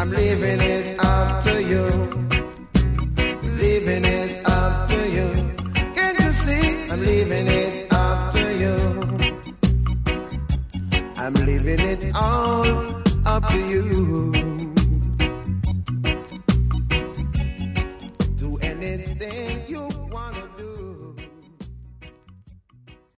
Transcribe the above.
I'm leaving it up to you. Leaving it up to you. Can't you see? I'm leaving it up to you. I'm leaving it all up to you.